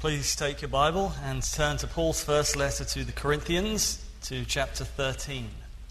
Please take your Bible and turn to Paul's first letter to the Corinthians, to chapter 13.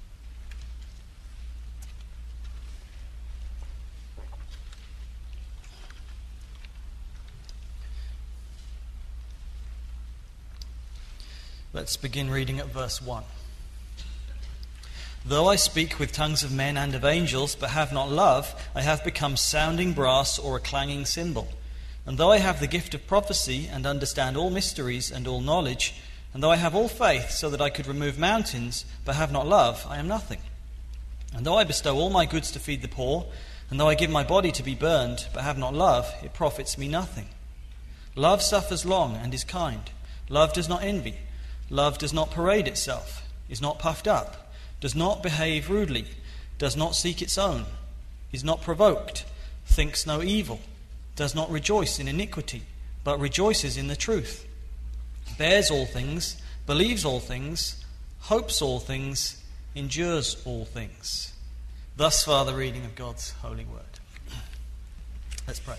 Let's begin reading at verse 1. Though I speak with tongues of men and of angels, but have not love, I have become sounding brass or a clanging cymbal. And though I have the gift of prophecy and understand all mysteries and all knowledge, and though I have all faith so that I could remove mountains, but have not love, I am nothing. And though I bestow all my goods to feed the poor, and though I give my body to be burned, but have not love, it profits me nothing. Love suffers long and is kind. Love does not envy. Love does not parade itself, is not puffed up, does not behave rudely, does not seek its own, is not provoked, thinks no evil, does not rejoice in iniquity, but rejoices in the truth, bears all things, believes all things, hopes all things, endures all things. Thus far the reading of God's holy word. Let's pray.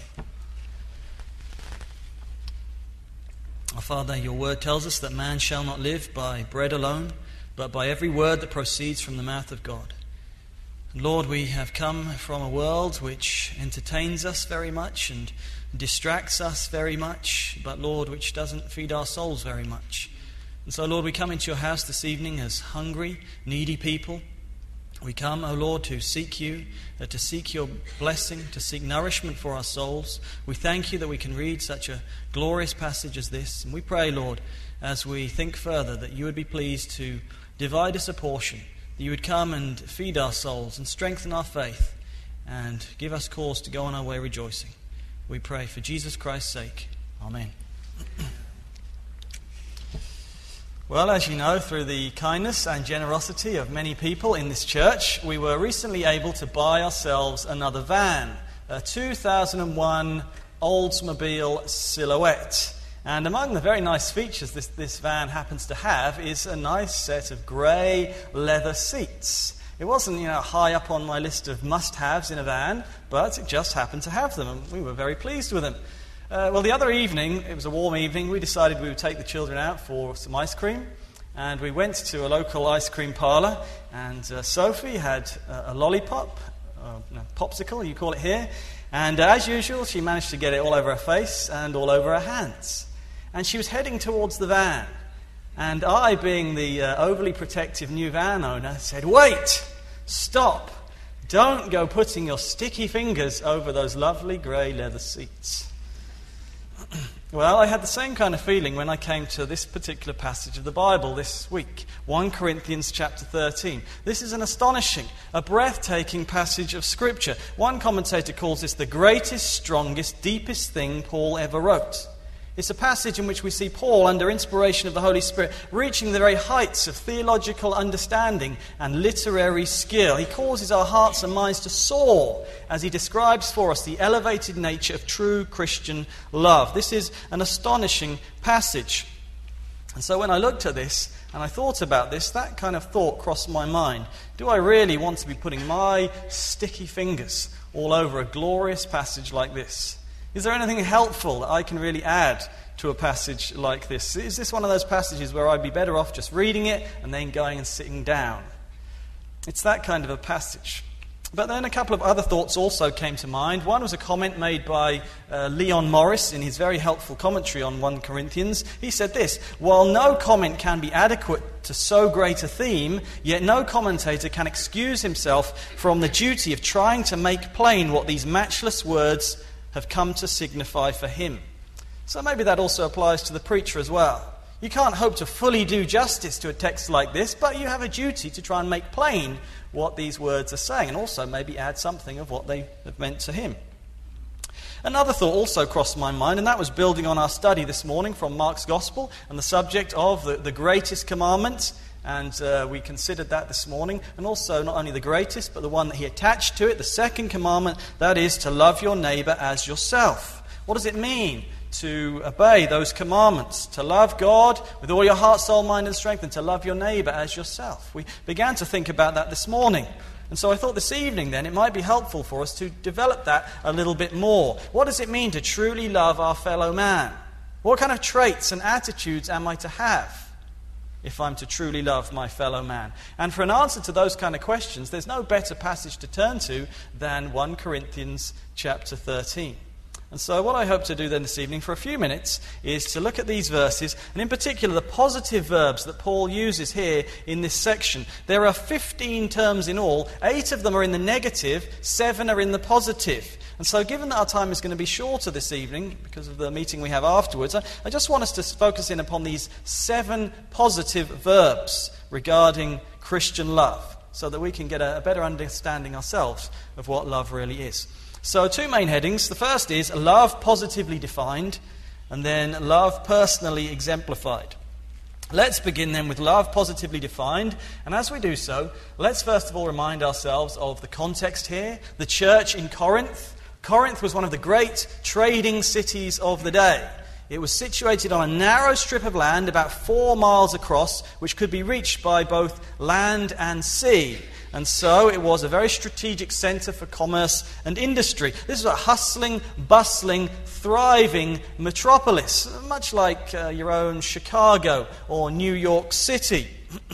Our Father, your word tells us that man shall not live by bread alone, but by every word that proceeds from the mouth of God. Lord, we have come from a world which entertains us very much and distracts us very much, but Lord, which doesn't feed our souls very much. And so, Lord, we come into your house this evening as hungry, needy people. We come, O Lord, to seek you, to seek your blessing, to seek nourishment for our souls. We thank you that we can read such a glorious passage as this. And we pray, Lord, as we think further, that you would be pleased to divide us a portion, that you would come and feed our souls and strengthen our faith and give us cause to go on our way rejoicing. We pray for Jesus Christ's sake. Amen. Well, as you know, through the kindness and generosity of many people in this church, we were recently able to buy ourselves another van, a 2001 Oldsmobile Silhouette. And among the very nice features this van happens to have is a nice set of grey leather seats. It wasn't, high up on my list of must-haves in a van, but it just happened to have them, and we were very pleased with them. Well, the other evening, it was a warm evening, we decided we would take the children out for some ice cream, and we went to a local ice cream parlour, and Sophie had a lollipop, popsicle, you call it here, and as usual, she managed to get it all over her face and all over her hands. And she was heading towards the van. And I, being the overly protective new van owner, said, "Wait! Stop! Don't go putting your sticky fingers over those lovely grey leather seats." Well, I had the same kind of feeling when I came to this particular passage of the Bible this week, 1 Corinthians chapter 13. This is an astonishing, a breathtaking passage of Scripture. One commentator calls this the greatest, strongest, deepest thing Paul ever wrote. It's a passage in which we see Paul, under inspiration of the Holy Spirit, reaching the very heights of theological understanding and literary skill. He causes our hearts and minds to soar as he describes for us the elevated nature of true Christian love. This is an astonishing passage. And so when I looked at this and I thought about this, that kind of thought crossed my mind. Do I really want to be putting my sticky fingers all over a glorious passage like this? Is there anything helpful that I can really add to a passage like this? Is this one of those passages where I'd be better off just reading it and then going and sitting down? It's that kind of a passage. But then a couple of other thoughts also came to mind. One was a comment made by Leon Morris in his very helpful commentary on 1 Corinthians. He said this: "While no comment can be adequate to so great a theme, yet no commentator can excuse himself from the duty of trying to make plain what these matchless words have come to signify for him." So maybe that also applies to the preacher as well. You can't hope to fully do justice to a text like this, but you have a duty to try and make plain what these words are saying, and also maybe add something of what they have meant to him. Another thought also crossed my mind, and that was building on our study this morning from Mark's Gospel and the subject of the greatest commandment. And we considered that this morning, and also not only the greatest, but the one that he attached to it, the second commandment, that is to love your neighbour as yourself. What does it mean to obey those commandments? To love God with all your heart, soul, mind and strength, and to love your neighbour as yourself. We began to think about that this morning. And so I thought this evening then it might be helpful for us to develop that a little bit more. What does it mean to truly love our fellow man? What kind of traits and attitudes am I to have if I'm to truly love my fellow man? And for an answer to those kind of questions, there's no better passage to turn to than 1 Corinthians chapter 13. And so what I hope to do then this evening for a few minutes is to look at these verses, and in particular the positive verbs that Paul uses here in this section. There are 15 terms in all. 8 of them are in the negative, 7 are in the positive. And so given that our time is going to be shorter this evening because of the meeting we have afterwards, I just want us to focus in upon these 7 positive verbs regarding Christian love so that we can get a better understanding ourselves of what love really is. So 2 main headings. The first is love positively defined, and then love personally exemplified. Let's begin then with love positively defined. And as we do so, let's first of all remind ourselves of the context here. The church in Corinth. Corinth was one of the great trading cities of the day. It was situated on a narrow strip of land about 4 miles across, which could be reached by both land and sea. And so it was a very strategic centre for commerce and industry. This was a hustling, bustling, thriving metropolis, much like your own Chicago or New York City.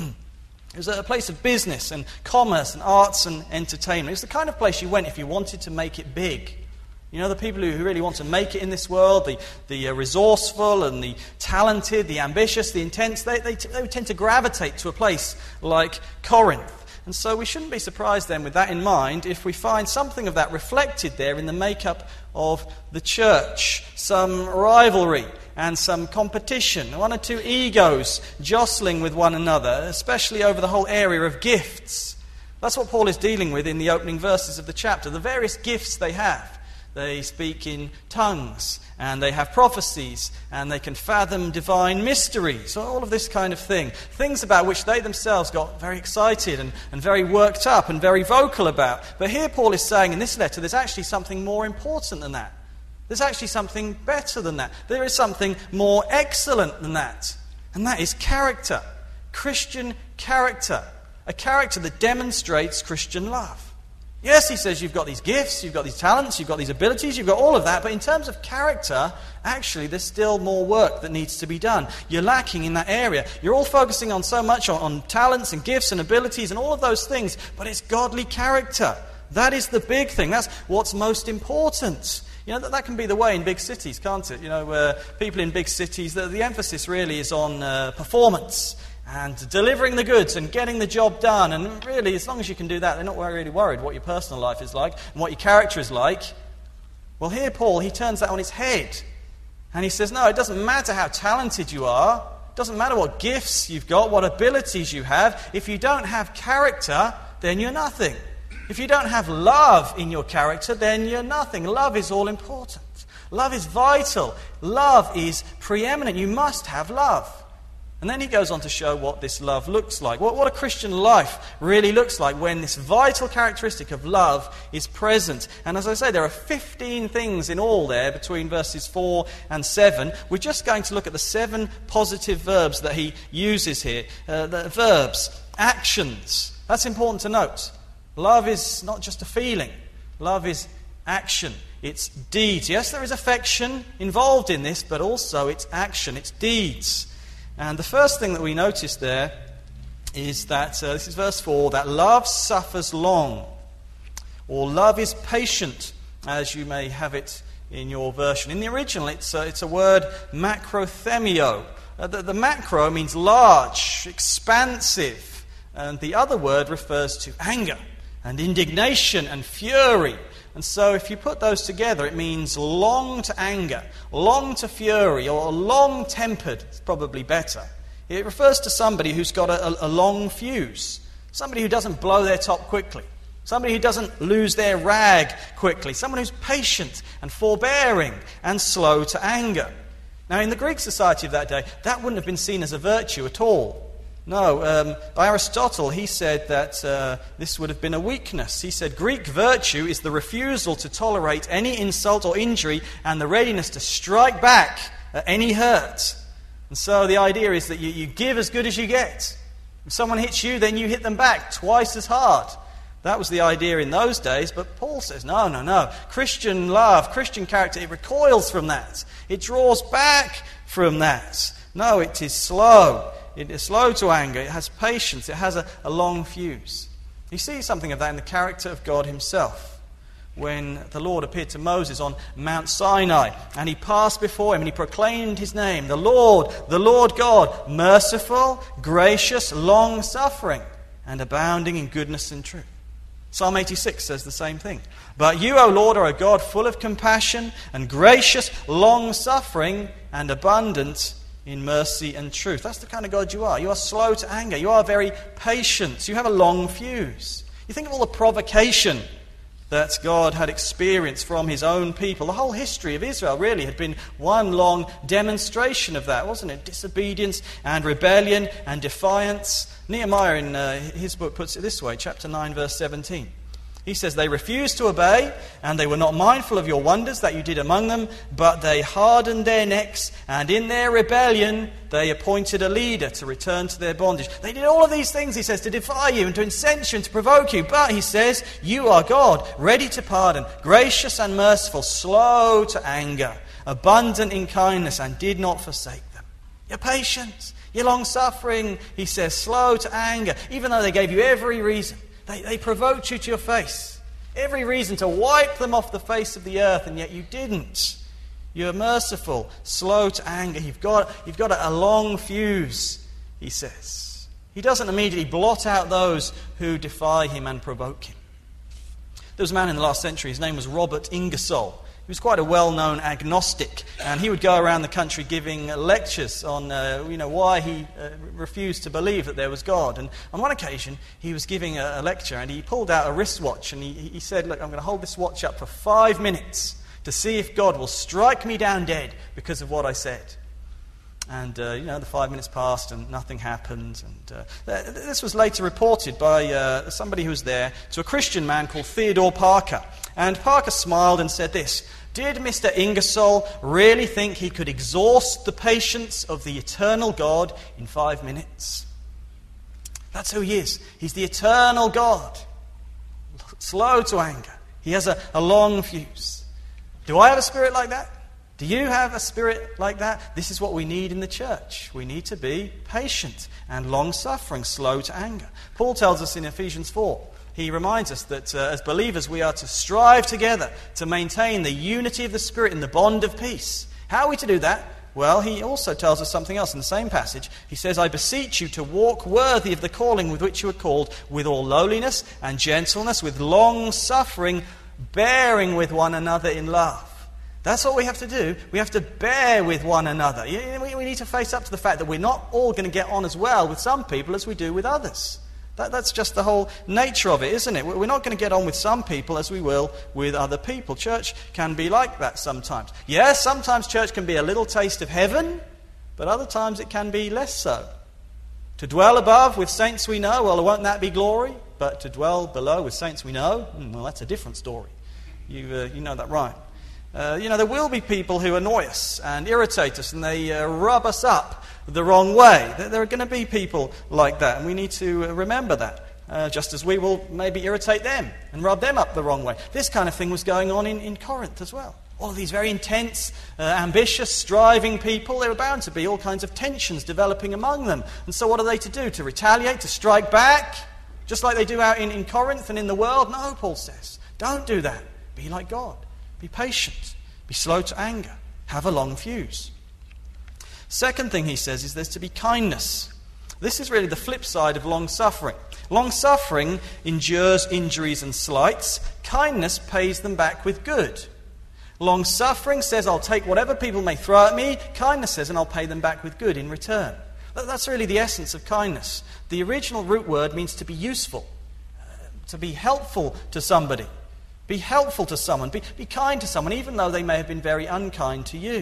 It was a place of business and commerce and arts and entertainment. It was the kind of place you went if you wanted to make it big. You know, the people who really want to make it in this world, the resourceful and the talented, the ambitious, the intense, they would tend to gravitate to a place like Corinth. And so we shouldn't be surprised then, with that in mind, if we find something of that reflected there in the makeup of the church. Some rivalry and some competition, 1 or 2 egos jostling with one another, especially over the whole area of gifts. That's what Paul is dealing with in the opening verses of the chapter, the various gifts they have. They speak in tongues, and they have prophecies, and they can fathom divine mysteries, all of this kind of thing. Things about which they themselves got very excited and very worked up and very vocal about. But here Paul is saying in this letter there's actually something more important than that. There's actually something better than that. There is something more excellent than that. And that is character. Christian character. A character that demonstrates Christian love. Yes, he says you've got these gifts, you've got these talents, you've got these abilities, you've got all of that, but in terms of character, actually there's still more work that needs to be done. You're lacking in that area. You're all focusing on so much on talents and gifts and abilities and all of those things, but it's godly character. That is the big thing. That's what's most important. You know, that can be the way in big cities, can't it? You know, people in big cities, the emphasis really is on performance and delivering the goods and getting the job done. And really, as long as you can do that, they're not really worried what your personal life is like and what your character is like. Well, here Paul, he turns that on its head. And he says, no, it doesn't matter how talented you are. It doesn't matter what gifts you've got, what abilities you have. If you don't have character, then you're nothing. If you don't have love in your character, then you're nothing. Love is all important. Love is vital. Love is preeminent. You must have love. And then he goes on to show what this love looks like, what a Christian life really looks like when this vital characteristic of love is present. And as I say, there are 15 things in all there between verses 4 and 7. We're just going to look at the 7 positive verbs that he uses here. The verbs, actions. That's important to note. Love is not just a feeling. Love is action. It's deeds. Yes, there is affection involved in this, but also it's action, it's deeds. And the first thing that we notice there is that, this is verse 4, that love suffers long, or love is patient, as you may have it in your version. In the original, it's a word macrothemio. The macro means large, expansive, and the other word refers to anger and indignation and fury. And so if you put those together, it means long to anger, long to fury, or long-tempered. It's probably better. It refers to somebody who's got a long fuse, somebody who doesn't blow their top quickly, somebody who doesn't lose their rag quickly, someone who's patient and forbearing and slow to anger. Now, in the Greek society of that day, that wouldn't have been seen as a virtue at all. No, Aristotle, he said that this would have been a weakness. He said Greek virtue is the refusal to tolerate any insult or injury and the readiness to strike back at any hurt. And so the idea is that you give as good as you get. If someone hits you, then you hit them back twice as hard. That was the idea in those days, but Paul says, no. Christian love, Christian character, it recoils from that. It draws back from that. No, it is slow. It is slow to anger. It has patience. It has a long fuse. You see something of that in the character of God himself. When the Lord appeared to Moses on Mount Sinai, and he passed before him and he proclaimed his name, the Lord God, merciful, gracious, long-suffering, and abounding in goodness and truth. Psalm 86 says the same thing. But you, O Lord, are a God full of compassion and gracious, long-suffering, and abundant in mercy and truth. That's the kind of God you are. You are slow to anger. You are very patient. You have a long fuse. You think of all the provocation that God had experienced from his own people. The whole history of Israel really had been one long demonstration of that, wasn't it? Disobedience and rebellion and defiance. Nehemiah in his book puts it this way, chapter 9, verse 17. He says, they refused to obey, and they were not mindful of your wonders that you did among them, but they hardened their necks, and in their rebellion they appointed a leader to return to their bondage. They did all of these things, he says, to defy you and to incense you and to provoke you. But, he says, you are God, ready to pardon, gracious and merciful, slow to anger, abundant in kindness, and did not forsake them. You're patient, you're long-suffering, he says, slow to anger, even though they gave you every reason. They provoked you to your face. Every reason to wipe them off the face of the earth, and yet you didn't. You're merciful, slow to anger. You've got a long fuse, he says. He doesn't immediately blot out those who defy him and provoke him. There was a man in the last century, his name was Robert Ingersoll. He was quite a well-known agnostic, and he would go around the country giving lectures on why he refused to believe that there was God. And on one occasion, he was giving a lecture, and he pulled out a wristwatch, and he said, look, I'm going to hold this watch up for 5 minutes to see if God will strike me down dead because of what I said. And, the 5 minutes passed and nothing happened. And this was later reported by somebody who was there to a Christian man called Theodore Parker. And Parker smiled and said this, did Mr. Ingersoll really think he could exhaust the patience of the eternal God in 5 minutes? That's who he is. He's the eternal God. Slow to anger. He has a long fuse. Do I have a spirit like that? Do you have a spirit like that? This is what we need in the church. We need to be patient and long-suffering, slow to anger. Paul tells us in Ephesians 4, he reminds us that as believers we are to strive together to maintain the unity of the Spirit in the bond of peace. How are we to do that? Well, he also tells us something else in the same passage. He says, I beseech you to walk worthy of the calling with which you are called, with all lowliness and gentleness, with long-suffering, bearing with one another in love. That's what we have to do. We have to bear with one another. We need to face up to the fact that we're not all going to get on as well with some people as we do with others. That's just the whole nature of it, isn't it? We're not going to get on with some people as we will with other people. Church can be like that sometimes. Yes, sometimes church can be a little taste of heaven, but other times it can be less so. To dwell above with saints we know, well, won't that be glory? But to dwell below with saints we know, well, that's a different story. You know that right. There will be people who annoy us and irritate us, and they rub us up the wrong way. There are going to be people like that, and we need to remember that, just as we will maybe irritate them and rub them up the wrong way. This kind of thing was going on in Corinth as well. All of these very intense, ambitious, striving people, there were bound to be all kinds of tensions developing among them. And so what are they to do? To retaliate, to strike back, just like they do out in Corinth and in the world? No, Paul says. Don't do that. Be like God. Be patient. Be slow to anger. Have a long fuse. Second thing he says is there's to be kindness. This is really the flip side of long-suffering. Long-suffering endures injuries and slights. Kindness pays them back with good. Long-suffering says, I'll take whatever people may throw at me. Kindness says, and I'll pay them back with good in return. That's really the essence of kindness. The original root word means to be useful, to be helpful to somebody. Be helpful to someone. Be kind to someone, even though they may have been very unkind to you.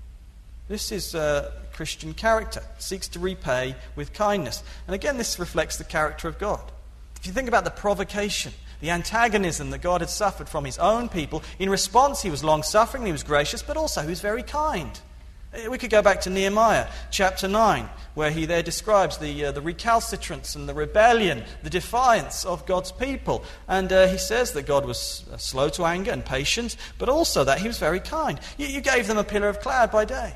This is Christian character. It seeks to repay with kindness. And again, this reflects the character of God. If you think about the provocation, the antagonism that God had suffered from his own people, in response he was long-suffering, he was gracious, but also he was very kind. We could go back to Nehemiah chapter 9, where he there describes the recalcitrance and the rebellion, the defiance of God's people. And he says that God was slow to anger and patient, but also that he was very kind. You gave them a pillar of cloud by day,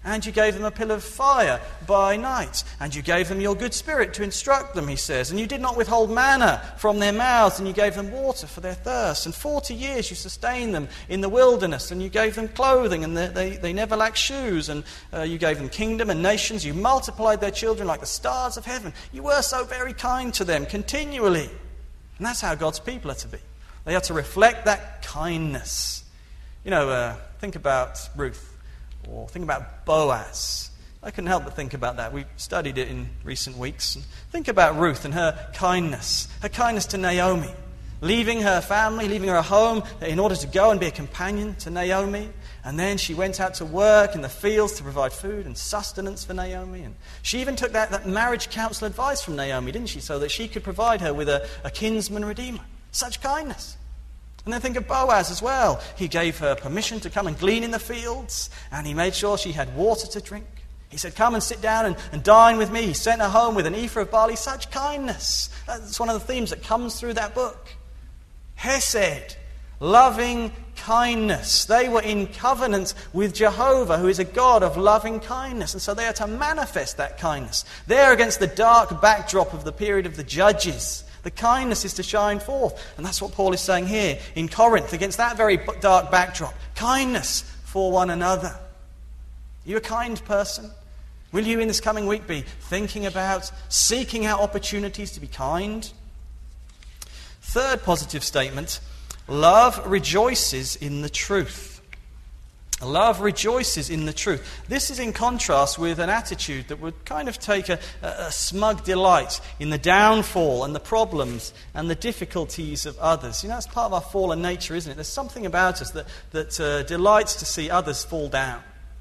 And you gave them a pillar of fire by night. And you gave them your good spirit to instruct them, he says. And you did not withhold manna from their mouths, and you gave them water for their thirst. And 40 years you sustained them in the wilderness, and you gave them clothing, and they never lacked shoes. And you gave them kingdom and nations. You multiplied their children like the stars of heaven. You were so very kind to them continually. And that's how God's people are to be. They are to reflect that kindness. Think about Ruth. Or think about Boaz. I couldn't help but think about that. We studied it in recent weeks. Think about Ruth and her kindness to Naomi. Leaving her family, leaving her home in order to go and be a companion to Naomi. And then she went out to work in the fields to provide food and sustenance for Naomi. And she even took that marriage counsel advice from Naomi, didn't she? So that she could provide her with a kinsman redeemer. Such kindness. And then think of Boaz as well. He gave her permission to come and glean in the fields, and he made sure she had water to drink. He said, come and sit down and dine with me. He sent her home with an ephah of barley. Such kindness. That's one of the themes that comes through that book. Hesed, loving kindness. They were in covenant with Jehovah, who is a God of loving kindness. And so they are to manifest that kindness. There against the dark backdrop of the period of the Judges. The kindness is to shine forth. And that's what Paul is saying here in Corinth, against that very dark backdrop. Kindness for one another. Are you a kind person? Will you in this coming week be thinking about, seeking out opportunities to be kind? Third positive statement, love rejoices in the truth. Love rejoices in the truth. This is in contrast with an attitude that would kind of take a smug delight in the downfall and the problems and the difficulties of others. It's part of our fallen nature, isn't it? There's something about us that delights to see others fall down.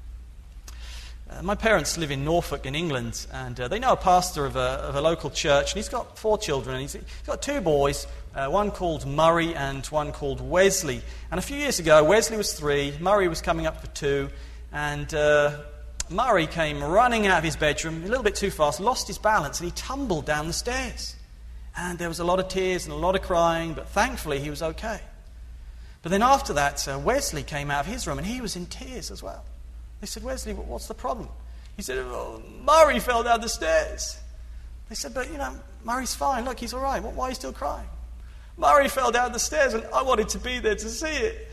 My parents live in Norfolk in England, and they know a pastor of a local church, and he's got 4 children, and he's got 2 boys, one called Murray and one called Wesley. And a few years ago, Wesley was 3, Murray was coming up for 2, and Murray came running out of his bedroom a little bit too fast, lost his balance, and he tumbled down the stairs. And there was a lot of tears and a lot of crying, but thankfully he was okay. But then after that, Wesley came out of his room, and he was in tears as well. They said, Wesley, what's the problem? He said, Murray fell down the stairs. They said, but, Murray's fine. Look, he's all right. Why are you still crying? Murray fell down the stairs, and I wanted to be there to see it.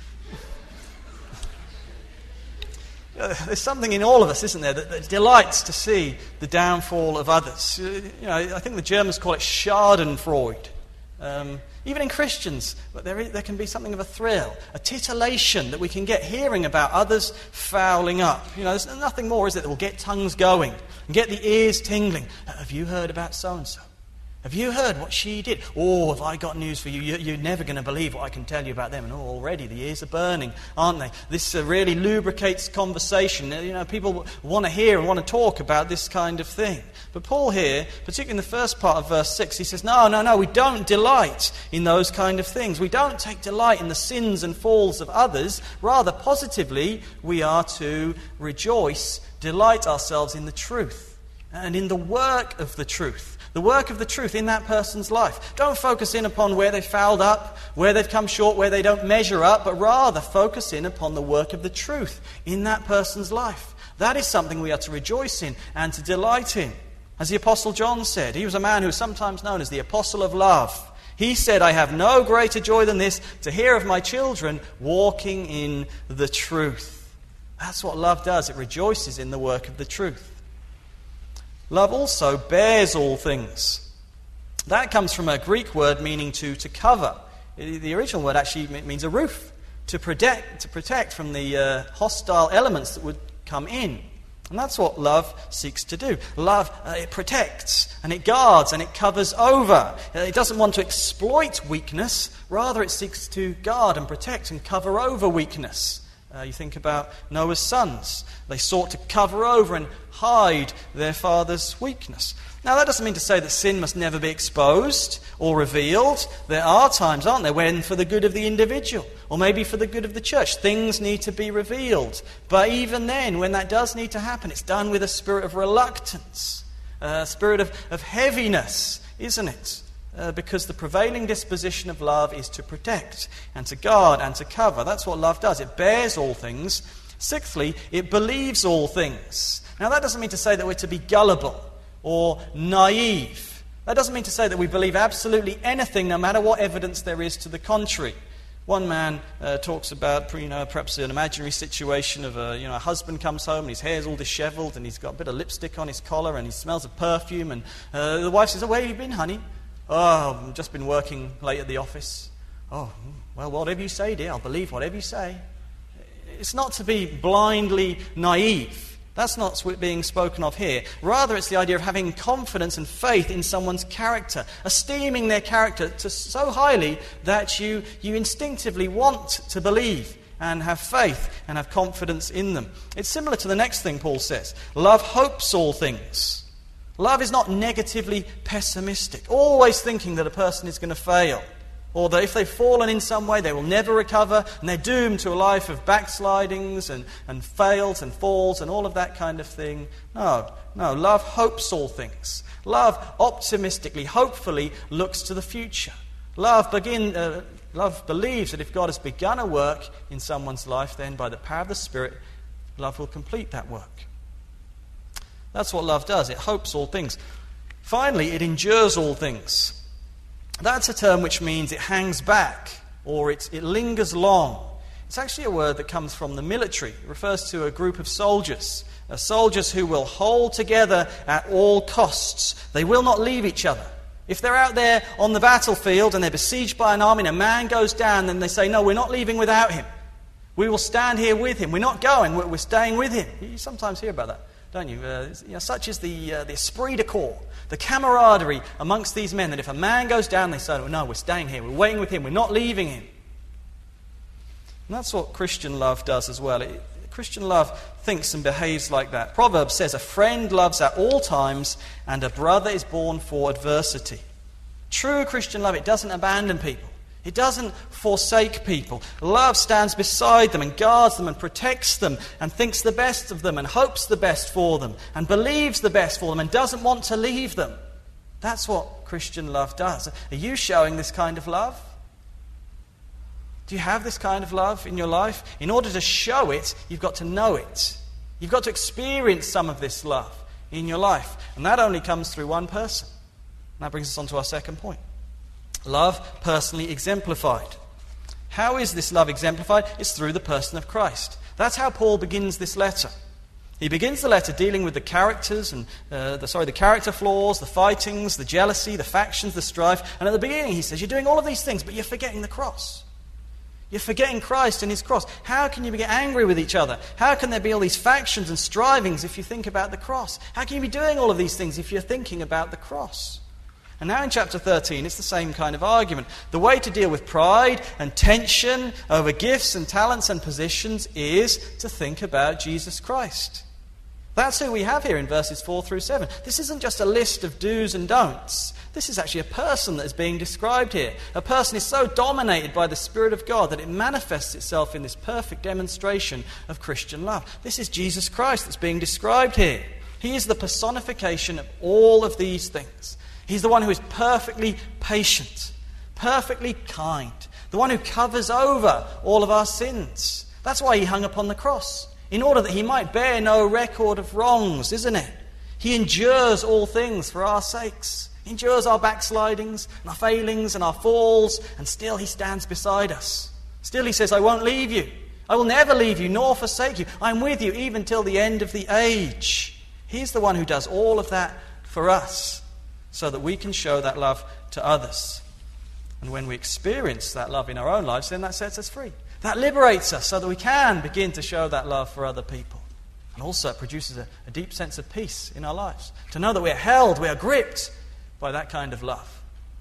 There's something in all of us, isn't there, that delights to see the downfall of others. I think the Germans call it Schadenfreude. Even in Christians, but there can be something of a thrill, a titillation that we can get hearing about others fouling up. There's nothing more, is it, that will get tongues going and get the ears tingling. Have you heard about so-and-so? Have you heard what she did? Oh, have I got news for you? You're never going to believe what I can tell you about them. And already the ears are burning, aren't they? This really lubricates conversation. People want to hear and want to talk about this kind of thing. But Paul here, particularly in the first part of verse 6, he says, no, we don't delight in those kind of things. We don't take delight in the sins and falls of others. Rather, positively, we are to rejoice, delight ourselves in the truth and in the work of the truth. The work of the truth in that person's life. Don't focus in upon where they've fouled up, where they've come short, where they don't measure up, but rather focus in upon the work of the truth in that person's life. That is something we are to rejoice in and to delight in. As the Apostle John said, he was a man who is sometimes known as the Apostle of Love. He said, I have no greater joy than this, to hear of my children walking in the truth. That's what love does. It rejoices in the work of the truth. Love also bears all things. That comes from a Greek word meaning to cover. The original word actually means a roof, to protect from the hostile elements that would come in. And that's what love seeks to do. Love, it protects, and it guards, and it covers over. It doesn't want to exploit weakness. Rather, it seeks to guard and protect and cover over weakness. You think about Noah's sons. They sought to cover over and hide their father's weakness. Now, that doesn't mean to say that sin must never be exposed or revealed. There are times, aren't there, when for the good of the individual, or maybe for the good of the church, things need to be revealed. But even then, when that does need to happen, it's done with a spirit of reluctance, a spirit of heaviness, isn't it? Because the prevailing disposition of love is to protect and to guard and to cover. That's what love does. It bears all things, Sixthly, it believes all things. Now, that doesn't mean to say that we're to be gullible or naive. That doesn't mean to say that we believe absolutely anything, no matter what evidence there is to the contrary. One man talks about, perhaps an imaginary situation of a husband comes home and his hair's all disheveled and he's got a bit of lipstick on his collar and he smells of perfume, and the wife says, "Oh, where have you been, honey?" "Oh, I've just been working late at the office." "Oh, well, whatever you say, dear, I'll believe whatever you say." It's not to be blindly naive. That's not what's being spoken of here. Rather, it's the idea of having confidence and faith in someone's character, esteeming their character so highly that you instinctively want to believe and have faith and have confidence in them. It's similar to the next thing Paul says. Love hopes all things. Love is not negatively pessimistic, always thinking that a person is going to fail, or that if they've fallen in some way, they will never recover, and they're doomed to a life of backslidings and fails and falls and all of that kind of thing. No, love hopes all things. Love optimistically, hopefully looks to the future. Love believes that if God has begun a work in someone's life, then by the power of the Spirit, love will complete that work. That's what love does. It hopes all things. Finally, it endures all things. That's a term which means it hangs back, or it lingers long. It's actually a word that comes from the military. It refers to a group of soldiers who will hold together at all costs. They will not leave each other. If they're out there on the battlefield and they're besieged by an army and a man goes down, then they say, "No, we're not leaving without him. We will stand here with him. We're not going, we're staying with him." You sometimes hear about that, don't you? Such is the esprit de corps, the camaraderie amongst these men, that if a man goes down, they say, "No, we're staying here. We're waiting with him. We're not leaving him." And that's what Christian love does as well. Christian love thinks and behaves like that. Proverbs says, "A friend loves at all times, and a brother is born for adversity." True Christian love, it doesn't abandon people. It doesn't forsake people. Love stands beside them and guards them and protects them and thinks the best of them and hopes the best for them and believes the best for them and doesn't want to leave them. That's what Christian love does. Are you showing this kind of love? Do you have this kind of love in your life? In order to show it, you've got to know it. You've got to experience some of this love in your life. And that only comes through one person. And that brings us on to our second point. Love personally exemplified. How is this love exemplified? It's through the person of Christ. That's how Paul begins this letter. He begins the letter dealing with the characters and the character flaws, the fightings, the jealousy, the factions, the strife. And at the beginning he says, "You're doing all of these things, but you're forgetting the cross. You're forgetting Christ and his cross. How can you get angry with each other? How can there be all these factions and strivings if you think about the cross? How can you be doing all of these things if you're thinking about the cross?" And now in chapter 13, it's the same kind of argument. The way to deal with pride and tension over gifts and talents and positions is to think about Jesus Christ. That's who we have here in verses 4 through 7. This isn't just a list of do's and don'ts. This is actually a person that is being described here. A person is so dominated by the Spirit of God that it manifests itself in this perfect demonstration of Christian love. This is Jesus Christ that's being described here. He is the personification of all of these things. He's the one who is perfectly patient, perfectly kind, the one who covers over all of our sins. That's why he hung upon the cross, in order that he might bear no record of wrongs, isn't it? He endures all things for our sakes. He endures our backslidings and our failings and our falls, and still he stands beside us. Still he says, "I won't leave you. I will never leave you nor forsake you. I'm with you even till the end of the age." He's the one who does all of that for us, so that we can show that love to others. And when we experience that love in our own lives, then that sets us free. That liberates us so that we can begin to show that love for other people. And also it produces a deep sense of peace in our lives. To know that we are held, we are gripped by that kind of love.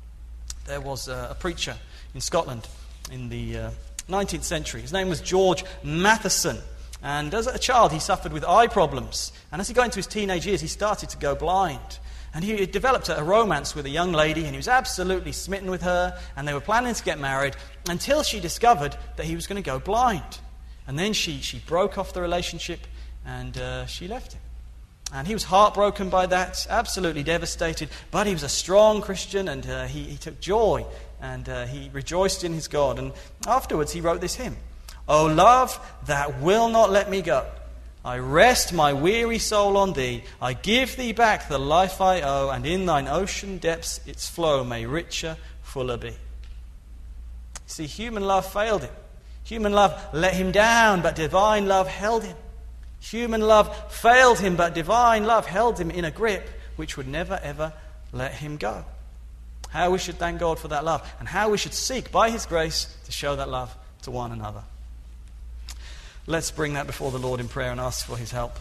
There was a preacher in Scotland in the 19th century. His name was George Matheson. And as a child, he suffered with eye problems. And as he got into his teenage years, he started to go blind. And he developed a romance with a young lady, and he was absolutely smitten with her, and they were planning to get married until she discovered that he was going to go blind. And then she broke off the relationship, and she left him. And he was heartbroken by that, absolutely devastated, but he was a strong Christian, and he took joy, and he rejoiced in his God. And afterwards he wrote this hymn: O love that will not let me go. I rest my weary soul on thee. I give thee back the life I owe, and in thine ocean depths its flow may richer, fuller be. See, human love failed him. Human love let him down, but divine love held him. Human love failed him, but divine love held him in a grip which would never ever let him go. How we should thank God for that love, and how we should seek by his grace to show that love to one another. Let's bring that before the Lord in prayer and ask for his help.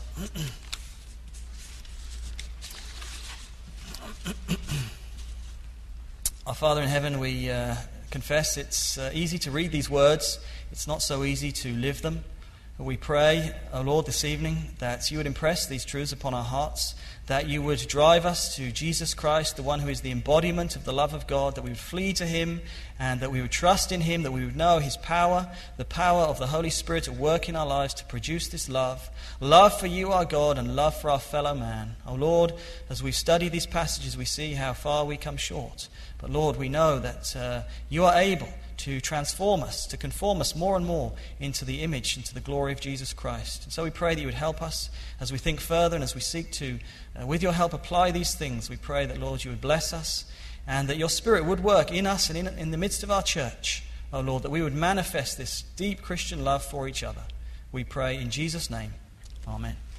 Our Father in heaven, we confess it's easy to read these words. It's not so easy to live them. We pray, O Lord, this evening that you would impress these truths upon our hearts, that you would drive us to Jesus Christ, the one who is the embodiment of the love of God, that we would flee to him and that we would trust in him, that we would know his power, the power of the Holy Spirit at work in our lives to produce this love for you, our God, and love for our fellow man. O Lord, as we study these passages, we see how far we come short. But Lord, we know that you are able to transform us, to conform us more and more into the image, into the glory of Jesus Christ. And so we pray that you would help us as we think further and as we seek to, with your help, apply these things. We pray that, Lord, you would bless us and that your Spirit would work in us and in the midst of our church, oh Lord, that we would manifest this deep Christian love for each other. We pray in Jesus' name. Amen.